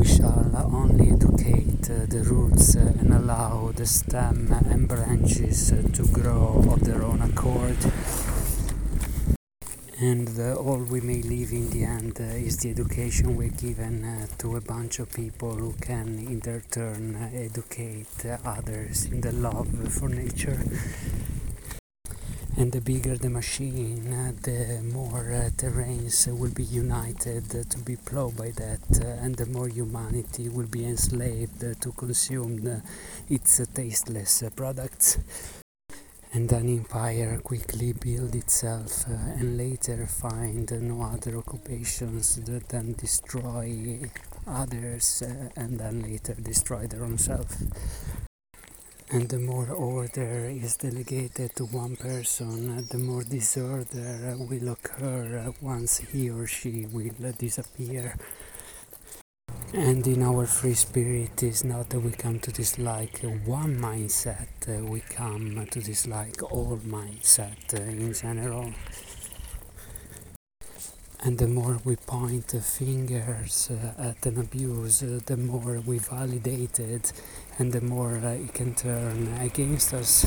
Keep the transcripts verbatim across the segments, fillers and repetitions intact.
we shall only educate uh, the roots uh, and allow the stem and branches uh, to grow of their own accord. And uh, all we may leave in the end uh, is the education we're given uh, to a bunch of people who can in their turn uh, educate uh, others in the love for nature. And the bigger the machine, uh, the more uh, terrains uh, will be united uh, to be plowed by that, uh, and the more humanity will be enslaved uh, to consume uh, its uh, tasteless uh, products. And an empire quickly build itself uh, and later find uh, no other occupations that than destroy others uh, and then later destroy their own self. And the more order is delegated to one person, uh, the more disorder uh, will occur uh, once he or she will uh, disappear. And in our free spirit is not that we come to dislike one mindset, uh, we come to dislike all mindset uh, in general. And the more we point the fingers uh, at an abuse, uh, the more we validate it, and the more uh, it can turn against us.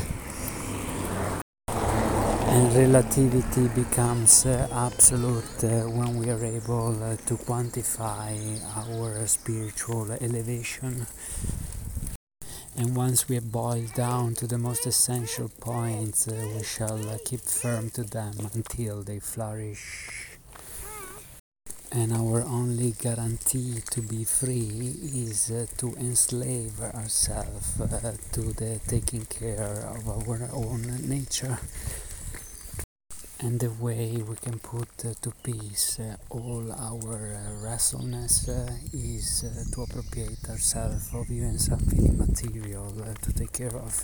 And relativity becomes uh, absolute uh, when we are able uh, to quantify our spiritual elevation. And once we have boiled down to the most essential points, uh, we shall uh, keep firm to them until they flourish. And our only guarantee to be free is uh, to enslave ourselves uh, to the taking care of our own nature. And the way we can put uh, to peace uh, all our uh, wrestleness uh, is uh, to appropriate ourselves of even something immaterial uh, to take care of.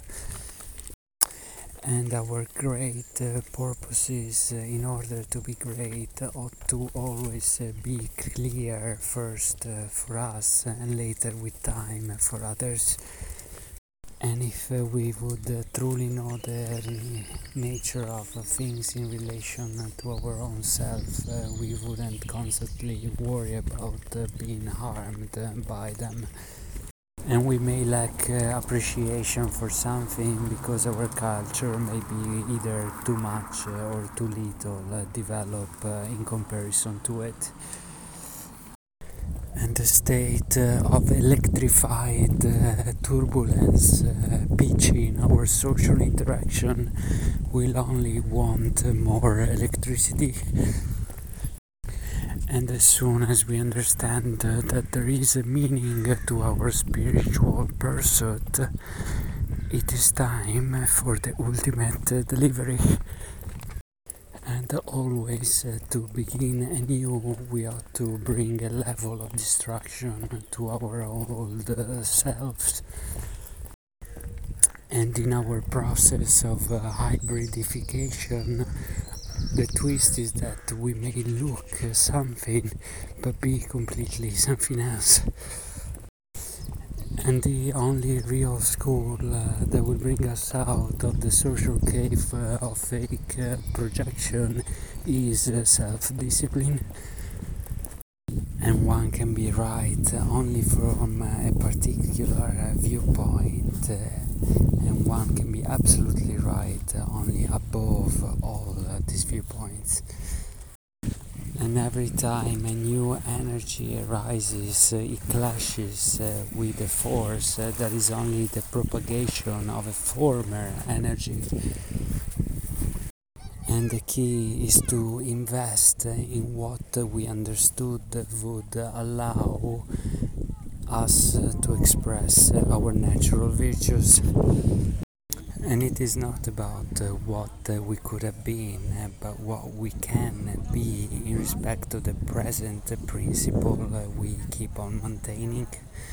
And our great uh, purposes, uh, in order to be great, uh, ought to always uh, be clear first uh, for us and later with time for others. And if uh, we would uh, truly know the nature of uh, things in relation uh, to our own self, uh, we wouldn't constantly worry about uh, being harmed uh, by them. And we may lack uh, appreciation for something because our culture may be either too much uh, or too little uh, developed uh, in comparison to it. And the state uh, of electrified uh, turbulence uh, pitching our social interaction will only want uh, more electricity. And as soon as we understand uh, that there is a meaning to our spiritual pursuit, it is time for the ultimate uh, delivery. And always uh, to begin anew, we ought to bring a level of destruction to our old uh, selves. And in our process of uh, hybridification, the twist is that we may look uh, something but be completely something else. And the only real school uh, that will bring us out of the social cave uh, of fake uh, projection is uh, self-discipline. And one can be right only from uh, a particular uh, viewpoint, uh, and one can be absolutely right uh, only above all uh, these viewpoints. And every time a new energy arises, uh, it clashes uh, with a force uh, that is only the propagation of a former energy. And the key is to invest uh, in what uh, we understood would uh, allow us uh, to express uh, our natural virtues. And it is not about uh, what uh, we could have been, uh, but what we can be in respect to the present uh, principle uh, we keep on maintaining.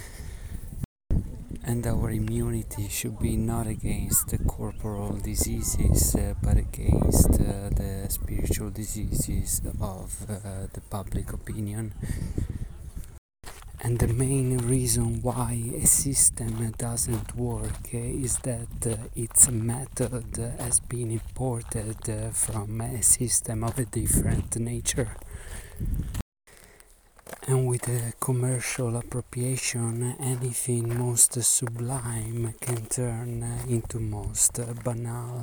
And our immunity should be not against the corporal diseases, uh, but against uh, the spiritual diseases of uh, the public opinion. And the main reason why a system doesn't work uh, is that uh, its method has been imported uh, from a system of a different nature. And with a commercial appropriation, anything most sublime can turn into most banal.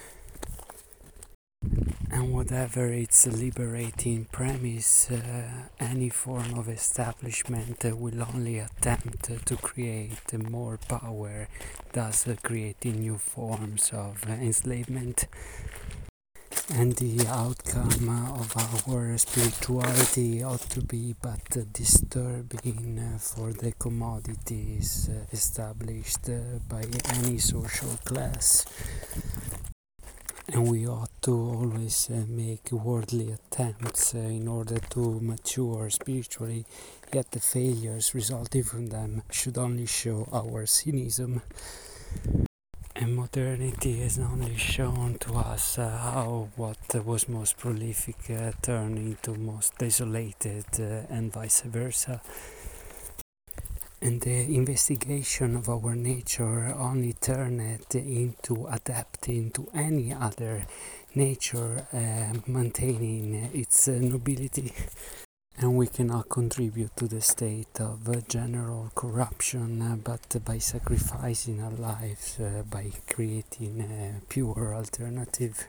And whatever its liberating premise, uh, any form of establishment uh, will only attempt uh, to create more power, thus uh, creating new forms of uh, enslavement. And the outcome uh, of our spirituality ought to be but uh, disturbing uh, for the commodities uh, established uh, by any social class. And we ought to always uh, make worldly attempts uh, in order to mature spiritually, yet the failures resulting from them should only show our cynicism. And modernity has only shown to us uh, how what uh, was most prolific uh, turned into most desolated uh, and vice versa. And the investigation of our nature only turned it into adapting to any other nature, uh, maintaining its uh, nobility. And we cannot contribute to the state of uh, general corruption, uh, but by sacrificing our lives, uh, by creating a pure alternative.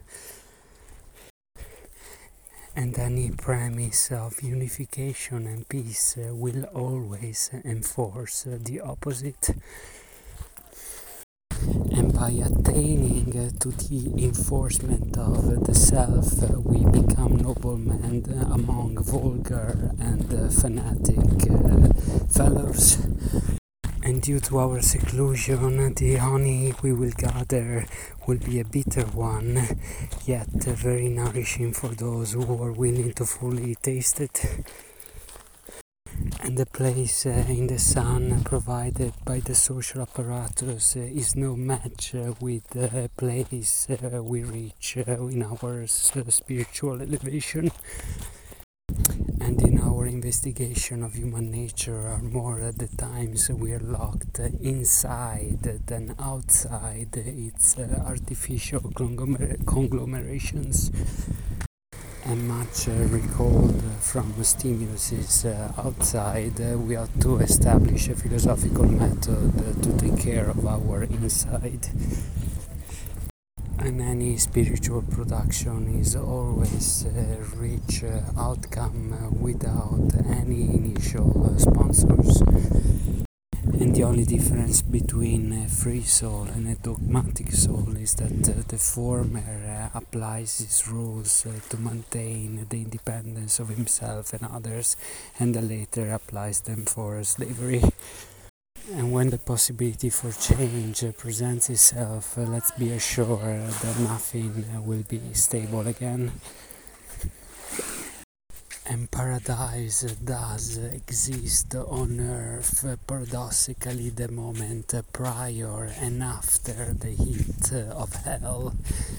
And any premise of unification and peace uh, will always enforce uh, the opposite. And by attaining uh, to the enforcement of uh, the self, uh, we become noblemen uh, among vulgar and uh, fanatic uh, fellows. And due to our seclusion, the honey we will gather will be a bitter one, yet uh, very nourishing for those who are willing to fully taste it. And the place uh, in the sun provided by the social apparatus uh, is no match uh, with the place uh, we reach uh, in our uh, spiritual elevation. And in our investigation of human nature are more at the times we are locked inside than outside its uh, artificial conglomer- conglomerations. And much uh, recalled from stimuluses uh, outside, uh, we ought to establish a philosophical method uh, to take care of our inside. And any spiritual production is always a rich uh, outcome uh, without any initial uh, sponsors. And the only difference between a free soul and a dogmatic soul is that uh, the former uh, applies his rules uh, to maintain the independence of himself and others, and the latter applies them for slavery. And when the possibility for change uh, presents itself, uh, let's be assured that nothing uh, will be stable again. And paradise uh, does exist on earth, uh, paradoxically the moment uh, prior and after the heat uh, of hell.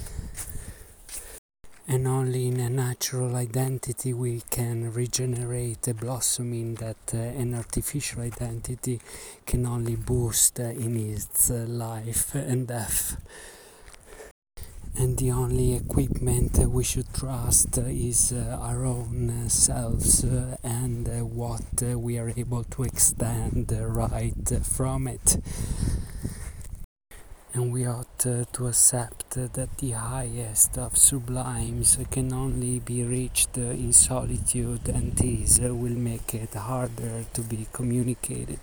And only in a natural identity we can regenerate a blossoming that uh, an artificial identity can only boost uh, in its uh, life and death. And the only equipment uh, we should trust uh, is uh, our own uh, selves uh, and uh, what uh, we are able to extend uh, right uh, from it. And we ought uh, to accept uh, that the highest of sublimes can only be reached uh, in solitude, and this uh, will make it harder to be communicated.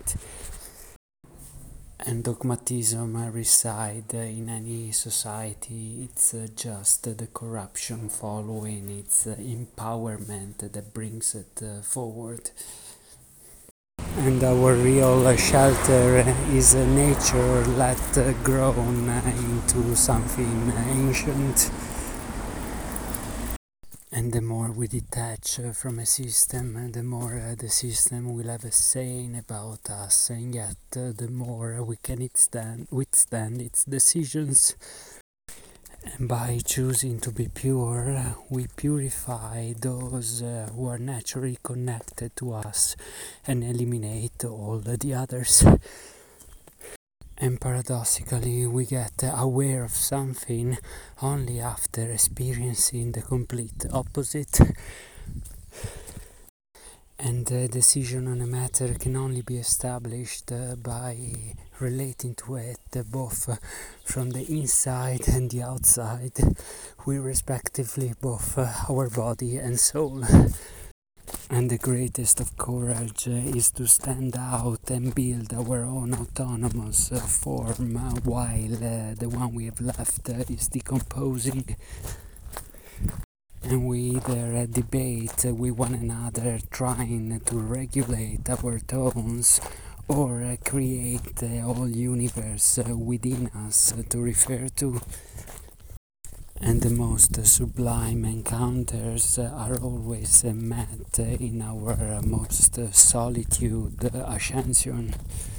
And dogmatism uh, reside uh, in any society. It's uh, just uh, the corruption following its uh, empowerment that brings it uh, forward. And our real uh, shelter is uh, nature let uh, grown uh, into something uh, ancient. And the more we detach uh, from a system, uh, the more uh, the system will have a saying about us, and yet uh, the more we can withstand, withstand its decisions. And by choosing to be pure, we purify those uh, who are naturally connected to us and eliminate all the others. And paradoxically, we get aware of something only after experiencing the complete opposite. And a decision on a matter can only be established uh, by relating to it uh, both uh, from the inside and the outside, we respectively both uh, our body and soul. And the greatest of courage uh, is to stand out and build our own autonomous uh, form uh, while uh, the one we have left uh, is decomposing. And we either uh, debate uh, with one another, trying to regulate our tones, or uh, create the whole universe uh, within us uh, to refer to. And the most uh, sublime encounters uh, are always uh, met uh, in our uh, most uh, solitude uh, ascension.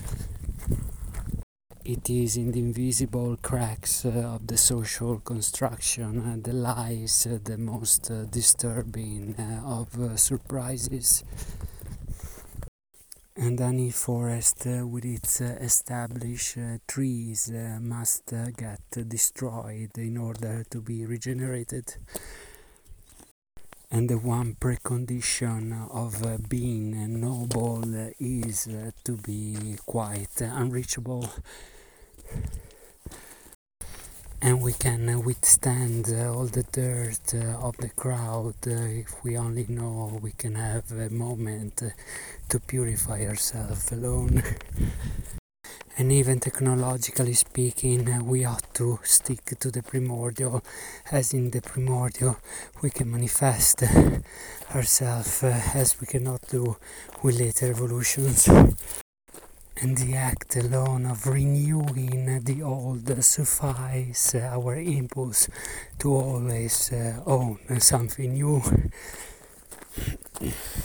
It is in the invisible cracks uh, of the social construction uh, that lies uh, the most uh, disturbing uh, of uh, surprises. And any forest uh, with its uh, established uh, trees uh, must uh, get destroyed in order to be regenerated. And the one precondition of uh, being uh, noble uh, is uh, to be quite uh, unreachable. And we can uh, withstand uh, all the dirt uh, of the crowd uh, if we only know we can have a moment uh, to purify ourselves alone. And even technologically speaking, uh, we ought to stick to the primordial, as in the primordial we can manifest uh, ourselves uh, as we cannot do with later evolutions. And the act alone of renewing the old suffice uh, our impulse to always uh, own something new.